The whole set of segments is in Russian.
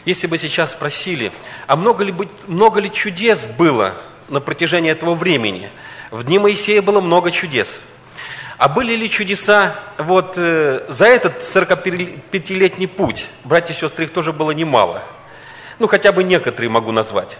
Если бы сейчас спросили, а много ли чудес было на протяжении этого времени? В дни Моисея было много чудес. А были ли чудеса за этот 45-летний путь? Братья и сестры, их тоже было немало. Хотя бы некоторые могу назвать.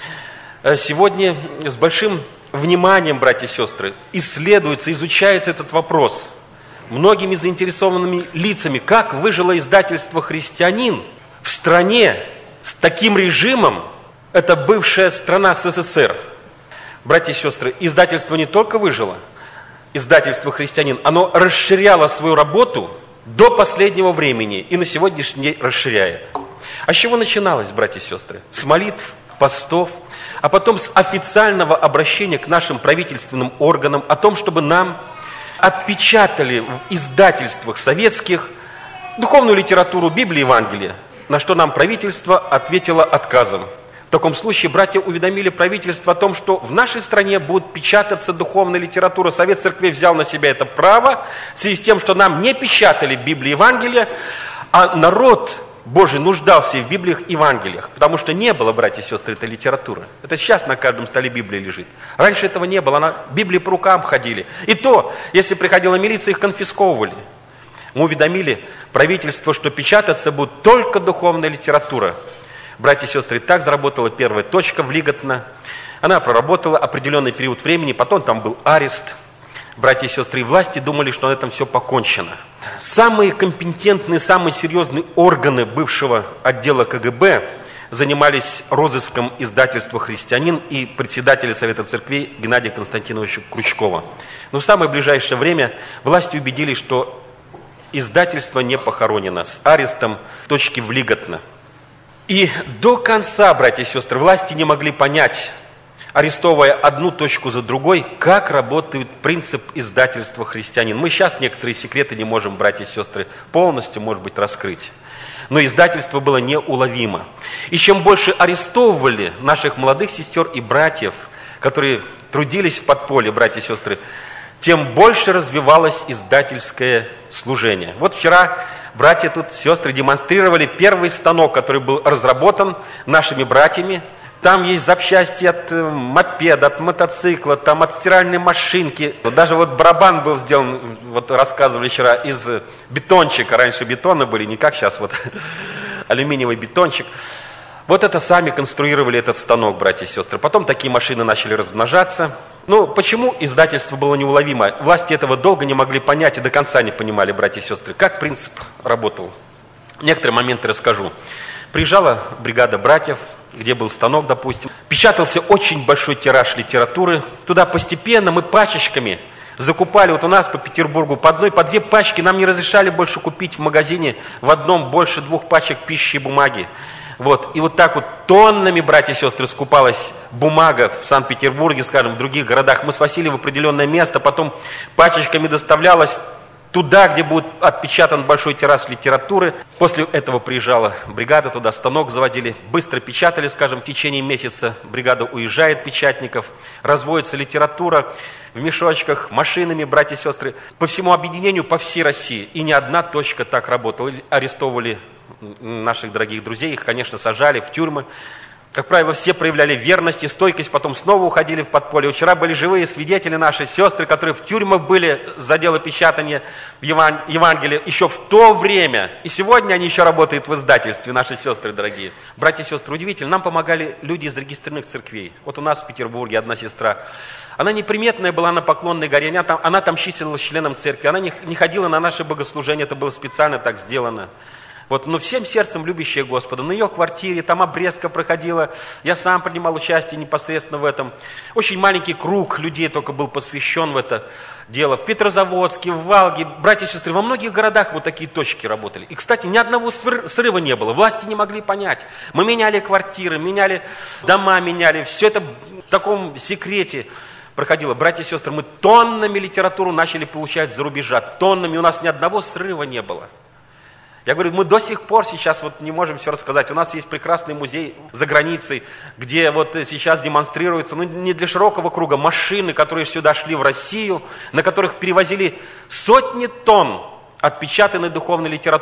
Сегодня с большим вниманием, братья и сестры, исследуется, изучается этот вопрос многими заинтересованными лицами, как выжило издательство «Христианин» в стране с таким режимом, это бывшая страна СССР. Братья и сестры, издательство не только выжило, издательство «Христианин», оно расширяло свою работу до последнего времени и на сегодняшний день расширяет. А с чего начиналось, братья и сестры? С молитв, постов, а потом с официального обращения к нашим правительственным органам о том, чтобы нам отпечатали в издательствах советских духовную литературу Библии и Евангелия, на что нам правительство ответило отказом. В таком случае братья уведомили правительство о том, что в нашей стране будет печататься духовная литература. Совет Церквей взял на себя это право в связи с тем, что нам не печатали Библию и Евангелие, а народ Божий нуждался и в Библиях и Евангелиях, потому что не было, братья и сестры, этой литературы. Это сейчас на каждом столе Библия лежит. Раньше этого не было, Библии по рукам ходили. И то, если приходила милиция, их конфисковывали. Мы уведомили правительство, что печататься будет только духовная литература. Братья и сестры, так заработала первая точка в Лиготно. Она проработала определенный период времени, потом там был арест. Братья и сестры, и власти думали, что на этом все покончено. Самые компетентные, самые серьезные органы бывшего отдела КГБ занимались розыском издательства «Христианин» и председателя Совета Церквей Геннадия Константиновича Крючкова. Но в самое ближайшее время власти убедились, что издательство не похоронено с арестом точки в Лиготно. И до конца, братья и сестры, власти не могли понять, арестовывая одну точку за другой, как работает принцип издательства «Христианин». Мы сейчас некоторые секреты не можем, братья и сестры, полностью, может быть, раскрыть. Но издательство было неуловимо. И чем больше арестовывали наших молодых сестер и братьев, которые трудились в подполье, братья и сестры, тем больше развивалось издательское служение. Вот вчера братья тут, сестры, демонстрировали первый станок, который был разработан нашими братьями. Там есть запчасти от мопеда, от мотоцикла, там от стиральной машинки. Даже барабан был сделан, рассказывали вчера, из бетончика. Раньше бетоны были, не как сейчас алюминиевый бетончик. Это сами конструировали этот станок, братья и сестры. Потом такие машины начали размножаться. Почему издательство было неуловимо? Власти этого долго не могли понять и до конца не понимали, братья и сестры, как принцип работал. Некоторые моменты расскажу. Приезжала бригада братьев, где был станок, допустим. Печатался очень большой тираж литературы. Туда постепенно мы пачечками закупали. У нас по Петербургу по одной, по две пачки. Нам не разрешали больше купить в магазине в одном больше 2 пачек пищи и бумаги. И так тоннами, братья и сестры, скупалась бумага в Санкт-Петербурге, скажем, в других городах. Мы свозили в определенное место, потом пачечками доставлялось туда, где будет отпечатан большой тираж литературы. После этого приезжала бригада, туда станок заводили, быстро печатали, скажем, в течение месяца бригада уезжает, печатников, разводится литература в мешочках, машинами, братья и сестры, по всему объединению, по всей России. И ни одна точка так работала. Арестовывали наших дорогих друзей, их, конечно, сажали в тюрьмы. Как правило, все проявляли верность и стойкость, потом снова уходили в подполье. Вчера были живые свидетели, наши сестры, которые в тюрьмах были за дело печатания Евангелия еще в то время. И сегодня они еще работают в издательстве, наши сестры дорогие. Братья и сестры, удивительно, нам помогали люди из регистрированных церквей. У нас в Петербурге одна сестра. Она неприметная была на Поклонной горе, она там числилась членом церкви, она не ходила на наши богослужения, это было специально так сделано. Но всем сердцем любящая Господа. На ее квартире там обрезка проходила. Я сам принимал участие непосредственно в этом. Очень маленький круг людей только был посвящен в это дело. В Петрозаводске, в Валге, братья и сестры, во многих городах такие точки работали. И, кстати, ни одного срыва не было. Власти не могли понять. Мы меняли квартиры, меняли дома, меняли. Все это в таком секрете проходило. Братья и сестры, мы тоннами литературу начали получать за рубежа. Тоннами. У нас ни одного срыва не было. Я говорю, мы до сих пор сейчас не можем все рассказать. У нас есть прекрасный музей за границей, где сейчас демонстрируются, не для широкого круга, машины, которые сюда шли в Россию, на которых перевозили сотни тонн отпечатанной духовной литературы.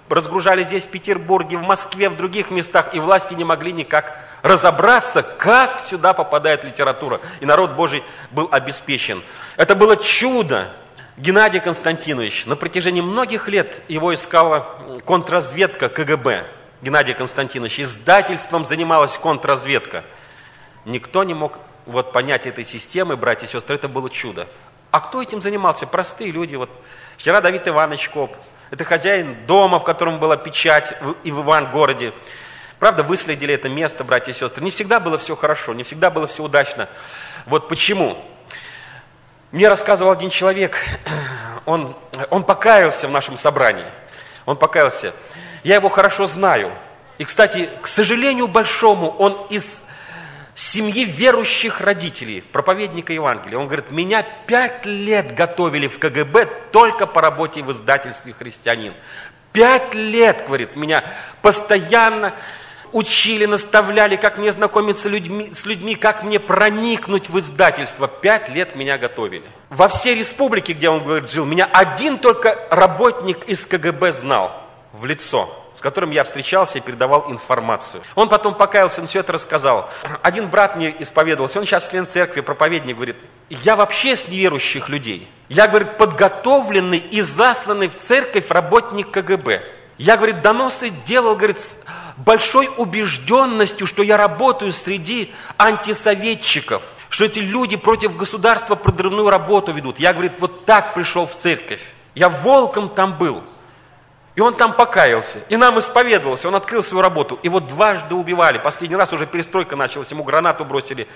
разгружали здесь, в Петербурге, в Москве, в других местах, и власти не могли никак разобраться, как сюда попадает литература. И народ Божий был обеспечен. Это было чудо. Геннадий Константинович, на протяжении многих лет его искала контрразведка КГБ. Геннадий Константинович, издательством занималась контрразведка. Никто не мог понять этой системы, братья и сестры, это было чудо. А кто этим занимался? Простые люди. Вчера Давид Иванович Коп, это хозяин дома, в котором была печать, и в Ивангороде. Правда, выследили это место, братья и сестры. Не всегда было все хорошо, не всегда было все удачно. Почему? Мне рассказывал один человек, он покаялся в нашем собрании. Он покаялся. Я его хорошо знаю. И, кстати, к сожалению большому, он из семьи верующих родителей, проповедника Евангелия. Он говорит, меня 5 лет готовили в КГБ только по работе в издательстве «Христианин». 5 лет, говорит, меня постоянно учили, наставляли, как мне знакомиться с людьми, как мне проникнуть в издательство. 5 лет меня готовили. Во всей республике, где он, говорит, жил, меня один только работник из КГБ знал в лицо, с которым я встречался и передавал информацию. Он потом покаялся, он все это рассказал. Один брат мне исповедовался, он сейчас член церкви, проповедник, говорит, я вообще с неверующих людей. Я, говорит, подготовленный и засланный в церковь работник КГБ. Я, говорит, доносы делал, говорит, с большой убежденностью, что я работаю среди антисоветчиков, что эти люди против государства подрывную работу ведут. Я, говорит, так пришел в церковь. Я волком там был. И он там покаялся, и нам исповедовался, он открыл свою работу. И дважды убивали. Последний раз уже перестройка началась, ему гранату бросили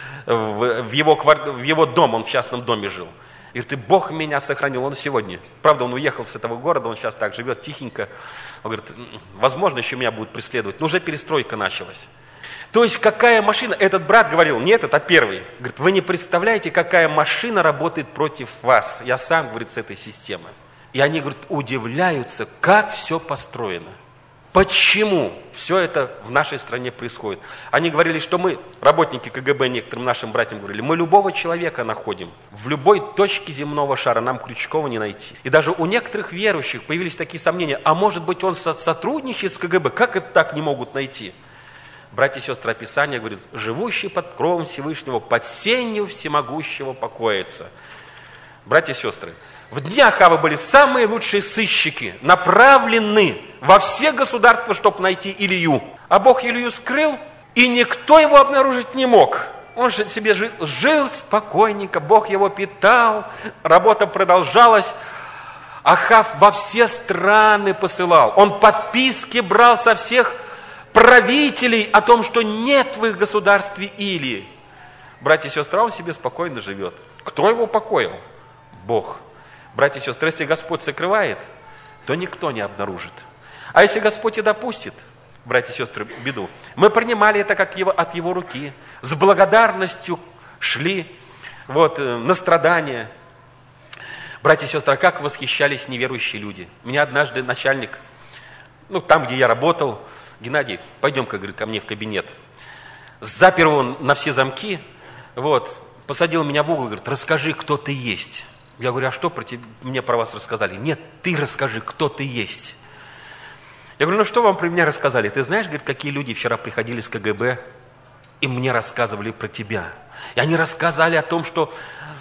в его дом, он в частном доме жил. И говорит, и Бог меня сохранил, он сегодня. Правда, он уехал с этого города, он сейчас так живет тихенько. Он говорит, возможно, еще меня будут преследовать, но уже перестройка началась. То есть, какая машина, этот брат говорил, не этот, а первый. Говорит, вы не представляете, какая машина работает против вас. Я сам, говорит, с этой системы. И они, говорят, удивляются, как все построено. Почему все это в нашей стране происходит? Они говорили, что мы, работники КГБ, некоторым нашим братьям говорили, мы любого человека находим. В любой точке земного шара нам Крючкова не найти. И даже у некоторых верующих появились такие сомнения, а может быть он сотрудничает с КГБ? Как это так не могут найти? Братья и сестры, описание говорит, живущий под кровом Всевышнего, под сенью всемогущего покоится. Братья и сестры, в дни Ахава были самые лучшие сыщики, направлены во все государства, чтобы найти Илью. А Бог Илью скрыл, и никто его обнаружить не мог. Он же себе жил спокойненько, Бог его питал, работа продолжалась. Ахав во все страны посылал. Он подписки брал со всех правителей о том, что нет в их государстве Илии. Братья и сестры, он себе спокойно живет. Кто его упокоил? Бог. Братья и сестры, если Господь сокрывает, то никто не обнаружит. А если Господь и допустит, братья и сестры, беду, мы принимали это как от Его руки, с благодарностью шли на страдания. Братья и сестры, как восхищались неверующие люди. Меня однажды начальник, там, где я работал, Геннадий, пойдем-ка, говорит, ко мне в кабинет. Запер его на все замки, посадил меня в угол, говорит, расскажи, кто ты есть. Я говорю, а что мне про вас рассказали? Нет, ты расскажи, кто ты есть. Я говорю, что вам про меня рассказали? Ты знаешь, говорит, какие люди вчера приходили с КГБ и мне рассказывали про тебя. И они рассказали о том, что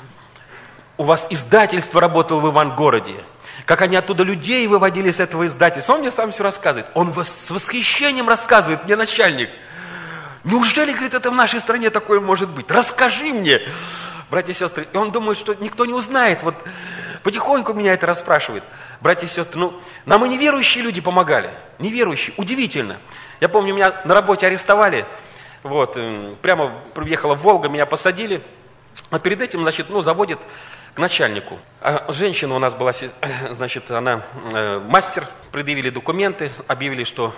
у вас издательство работало в Ивангороде, как они оттуда людей выводили с этого издательства. Он мне сам все рассказывает. Он с восхищением рассказывает, мне начальник. Неужели, говорит, это в нашей стране такое может быть? Расскажи мне. Братья и сестры, и он думает, что никто не узнает. Потихоньку меня это расспрашивает. Братья и сестры, нам и неверующие люди помогали. Неверующие, удивительно. Я помню, меня на работе арестовали. Прямо приехала Волга, меня посадили. А перед этим, заводит к начальнику. А женщина у нас была, она мастер, предъявили документы, объявили, что,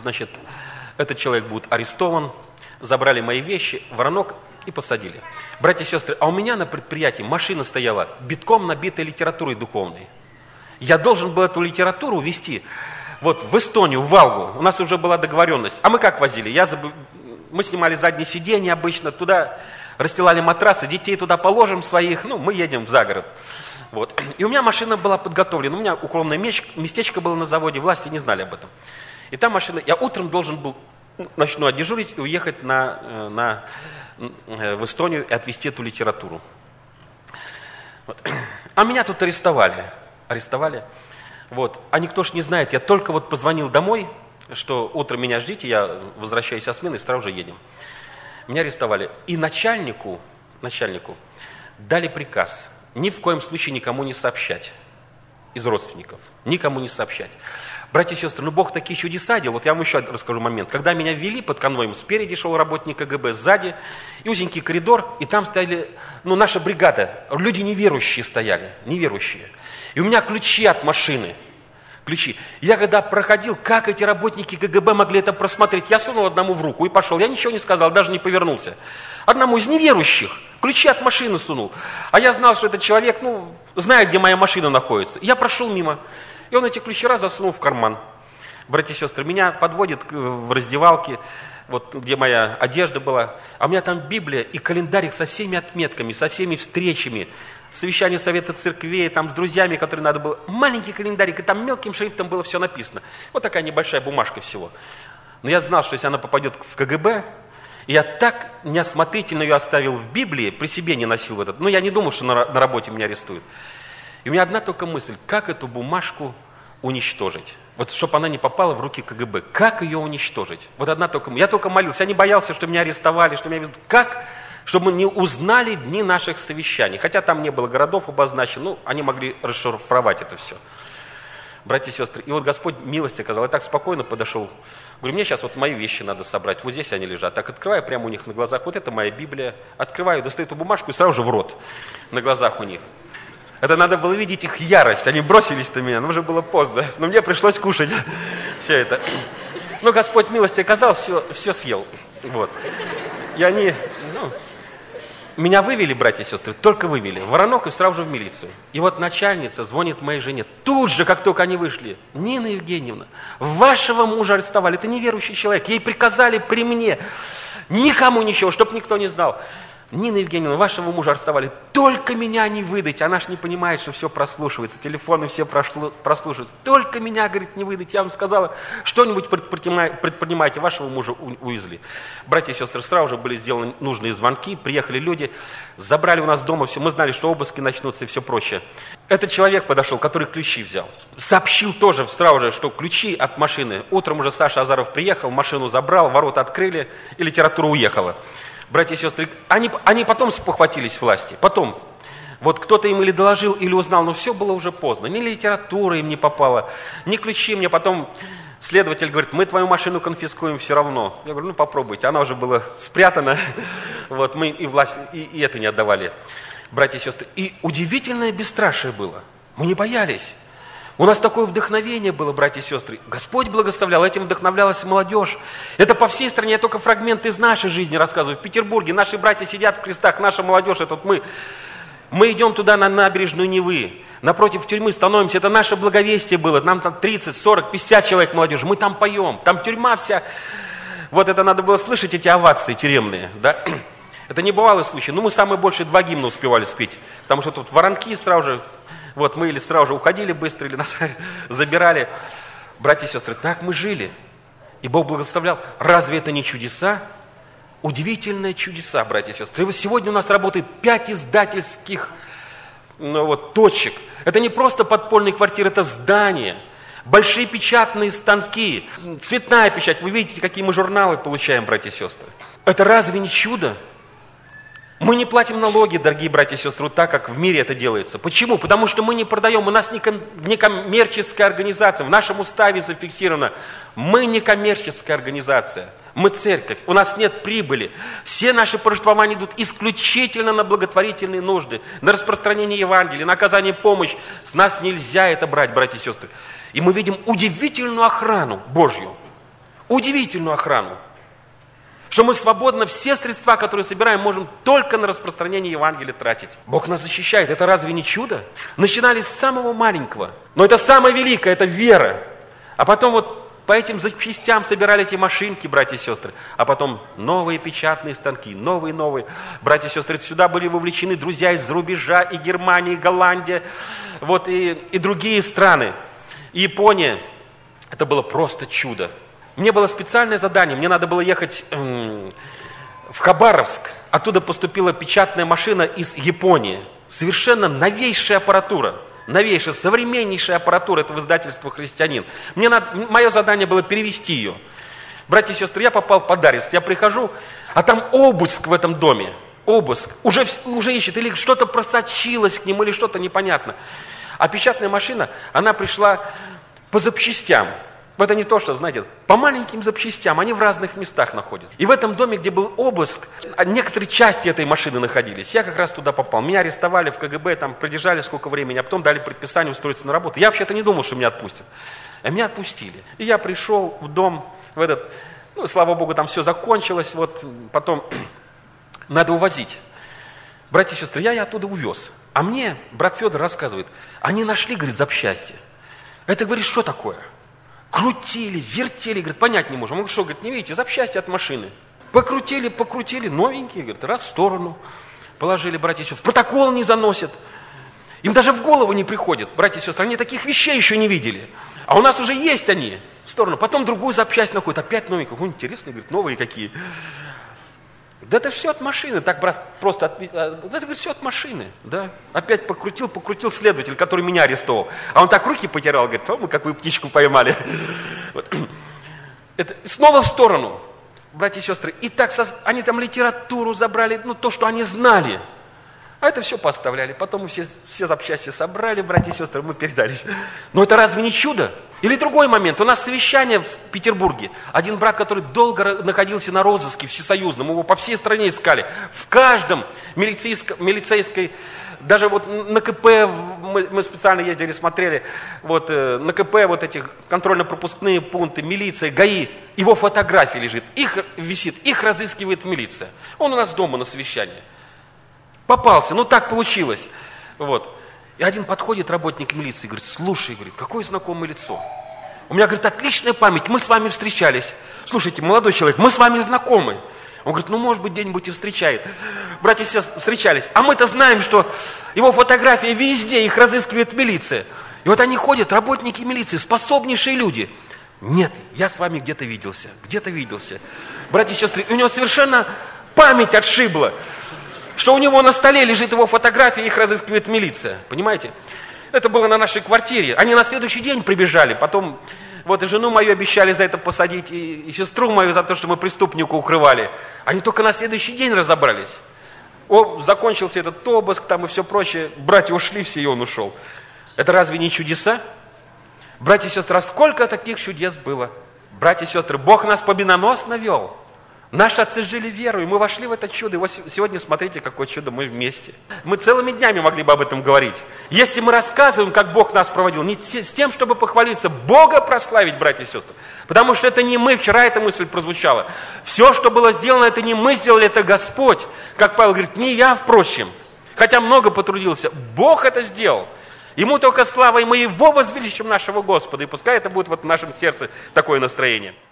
этот человек будет арестован. Забрали мои вещи, воронок и посадили. Братья и сестры, а у меня на предприятии машина стояла, битком набитая литературой духовной. Я должен был эту литературу везти в Эстонию, в Валгу. У нас уже была договоренность. А мы как возили? Мы снимали заднее сиденье обычно, туда расстилали матрасы, детей туда положим своих, мы едем за город. Вот. И у меня машина была подготовлена. У меня укромное местечко было на заводе, власти не знали об этом. И там машина, я утром должен был ночную отдежурить и уехать в Эстонию и отвезти эту литературу. Вот. А меня тут арестовали. Вот. А никто ж не знает, я только вот позвонил домой, что утром меня ждите, я возвращаюсь со смены и сразу же едем. Меня арестовали. И начальнику дали приказ ни в коем случае никому не сообщать из родственников, никому не сообщать. Братья и сестры, Бог такие чудеса делал. Вот я вам еще расскажу момент. Когда меня ввели под конвоем, спереди шел работник КГБ, сзади, и узенький коридор, и там стояли, наша бригада, люди неверующие стояли, неверующие. И у меня ключи от машины, ключи. Я когда проходил, как эти работники КГБ могли это просмотреть? Я сунул одному в руку и пошел. Я ничего не сказал, даже не повернулся. Одному из неверующих ключи от машины сунул. А я знал, что этот человек, знает, где моя машина находится. Я прошел мимо. И он эти ключи засунул в карман. Братья и сестры, меня подводят в раздевалке, вот где моя одежда была. А у меня там Библия и календарик со всеми отметками, со всеми встречами. Совещание Совета Церквей, там с друзьями, которые надо было. Маленький календарик, и там мелким шрифтом было все написано. Вот такая небольшая бумажка всего. Но я знал, что если она попадет в КГБ, я так неосмотрительно ее оставил в Библии, при себе не носил этот. Я не думал, что на работе меня арестуют. И у меня одна только мысль, как эту бумажку уничтожить. Вот чтобы она не попала в руки КГБ. Как ее уничтожить? Вот одна только мысль. Я только молился, я не боялся, что меня арестовали, что меня ведут. Как? Чтобы мы не узнали дни наших совещаний. Хотя там не было городов обозначено, они могли расшифровать это все. Братья и сестры, и вот Господь милость оказал. Я так спокойно подошел. Говорю, мне сейчас вот мои вещи надо собрать. Вот здесь они лежат. Так открываю прямо у них на глазах. Вот это моя Библия. Открываю, достаю эту бумажку и сразу же в рот. На глазах у них. Это надо было видеть их ярость. Они бросились на меня, но уже было поздно. Но мне пришлось кушать все это. Но Господь милости оказал, все съел. Вот. И они, меня вывели, братья и сестры, только вывели. В Воронок и сразу же в милицию. И вот начальница звонит моей жене. Тут же, как только они вышли. Нина Евгеньевна, вашего мужа арестовали. Это неверующий человек. Ей приказали при мне. Никому ничего, чтобы никто не знал. Нина Евгеньевна, вашего мужа арестовали, только меня не выдайте. Она ж не понимает, что все прослушивается, телефоны все прослушиваются. Только меня, говорит, не выдайте. Я вам сказала, что-нибудь предпринимайте, вашего мужа увезли. Братья и сестры, сразу же были сделаны нужные звонки, приехали люди, забрали у нас дома все. Мы знали, что обыски начнутся и все прочее. Этот человек подошел, который ключи взял. Сообщил тоже сразу же, что ключи от машины. Утром уже Саша Азаров приехал, машину забрал, ворота открыли, и литература уехала. Братья и сестры, они потом спохватились власти, потом. Вот кто-то им или доложил, или узнал, но все было уже поздно. Ни литература им не попала, ни ключи мне. Потом следователь говорит, мы твою машину конфискуем все равно. Я говорю, попробуйте, она уже была спрятана. Вот, мы и власть, и это не отдавали. Братья и сестры, и удивительное бесстрашие было. Мы не боялись. У нас такое вдохновение было, братья и сестры. Господь благословлял, этим вдохновлялась молодежь. Это по всей стране, я только фрагменты из нашей жизни рассказываю. В Петербурге наши братья сидят в крестах, наша молодежь, это вот мы идем туда на набережную Невы. Напротив тюрьмы становимся, это наше благовестие было. Нам там 30, 40, 50 человек молодежи. Мы там поем, там тюрьма вся. Вот это надо было слышать, эти овации тюремные, да? Это не бывалый случай. Мы самые большие 2 гимна успевали спеть. Потому что тут воронки сразу же. Вот мы или сразу же уходили быстро, или нас забирали. Братья и сестры, так мы жили. И Бог благословлял. Разве это не чудеса? Удивительные чудеса, братья и сестры. И вот сегодня у нас работает 5 издательских точек. Это не просто подпольные квартиры, это здания. Большие печатные станки, цветная печать. Вы видите, какие мы журналы получаем, братья и сестры. Это разве не чудо? Мы не платим налоги, дорогие братья и сестры, так, как в мире это делается. Почему? Потому что мы не продаем, у нас не коммерческая организация. В нашем уставе зафиксировано, мы не коммерческая организация, мы церковь, у нас нет прибыли. Все наши пожертвования идут исключительно на благотворительные нужды, на распространение Евангелия, на оказание помощи. С нас нельзя это брать, братья и сестры. И мы видим удивительную охрану Божью, удивительную охрану. Что мы свободно все средства, которые собираем, можем только на распространение Евангелия тратить. Бог нас защищает. Это разве не чудо? Начинали с самого маленького. Но это самое великое, это вера. А потом по этим запчастям собирали эти машинки, братья и сестры. А потом новые печатные станки, новые. Братья и сестры, сюда были вовлечены друзья из-за рубежа, и Германия, и Голландия, вот, и другие страны. И Япония. Это было просто чудо. Мне было специальное задание, мне надо было ехать в Хабаровск. Оттуда поступила печатная машина из Японии. Совершенно новейшая аппаратура. Новейшая, современнейшая аппаратура этого издательства «Христианин». Мое задание было перевести ее. Братья и сестры, я попал под арест. Я прихожу, а там обыск в этом доме. Обыск. Уже ищет. Или что-то просочилось к нему, или что-то непонятно. А печатная машина, она пришла по запчастям. Это не то, что, знаете, по маленьким запчастям, они в разных местах находятся. И в этом доме, где был обыск, некоторые части этой машины находились. Я как раз туда попал. Меня арестовали в КГБ, там продержали сколько времени, а потом дали предписание устроиться на работу. Я вообще-то не думал, что меня отпустят. А меня отпустили. И я пришел в дом, в этот, слава Богу, там все закончилось, вот потом надо увозить. Братья и сестры, я оттуда увез. А мне брат Федор рассказывает, они нашли, говорит, запчасти. Это, говорит, что такое? Крутили, вертели, говорит, понять не можем. Он что, говорит, не видите, запчасти от машины. Покрутили, новенькие, говорит, раз в сторону положили, братья и сестры. Протокол не заносят. Им даже в голову не приходит, братья и сестры, они таких вещей еще не видели. А у нас уже есть они в сторону. Потом другую запчасть находят, опять новенькую. Интересно, говорит, новые какие. Да это все от машины, так просто, это, говорит, все от машины, да. Опять покрутил следователь, который меня арестовал. А он так руки потирал, говорит, мы какую птичку поймали. Вот. Это снова в сторону, братья и сестры. И так они там литературу забрали, то, что они знали. А это все поставляли. Потом мы все запчасти собрали, братья и сестры, мы передались. Но это разве не чудо? Или другой момент. У нас совещание в Петербурге. Один брат, который долго находился на розыске всесоюзном, его по всей стране искали. В каждом милицейской, даже вот на КП, мы специально ездили, смотрели, вот на КП вот этих контрольно-пропускные пункты, милиция, ГАИ, его фотография лежит, их висит, их разыскивает милиция. Он у нас дома на совещании. Попался, так получилось. Вот. И один подходит, работник милиции, говорит, слушай, говорит, какое знакомое лицо. У меня, говорит, отличная память, мы с вами встречались. Слушайте, молодой человек, мы с вами знакомы. Он говорит, может быть, где-нибудь и встречает. Братья и сестры встречались. А мы-то знаем, что его фотографии везде, их разыскивает милиция. И вот они ходят, работники милиции, способнейшие люди. Нет, я с вами где-то виделся. Братья и сестры, у него совершенно память отшибла. Что у него на столе лежит его фотография, их разыскивает милиция. Понимаете? Это было на нашей квартире. Они на следующий день прибежали. Потом вот и жену мою обещали за это посадить, и сестру мою за то, что мы преступника укрывали. Они только на следующий день разобрались. Закончился этот обыск там и все прочее. Братья ушли все, и он ушел. Это разве не чудеса? Братья и сестры, сколько таких чудес было? Братья и сестры, Бог нас победоносно вел. Наши отцы жили верой, мы вошли в это чудо. И вот сегодня смотрите, какое чудо, мы вместе. Мы целыми днями могли бы об этом говорить. Если мы рассказываем, как Бог нас проводил, не с тем, чтобы похвалиться, Бога прославить, братья и сестры. Потому что это не мы, вчера эта мысль прозвучала. Все, что было сделано, это не мы сделали, это Господь. Как Павел говорит, не я, впрочем. Хотя много потрудился, Бог это сделал. Ему только слава, и мы Его возвеличим нашего Господа. И пускай это будет вот в нашем сердце такое настроение.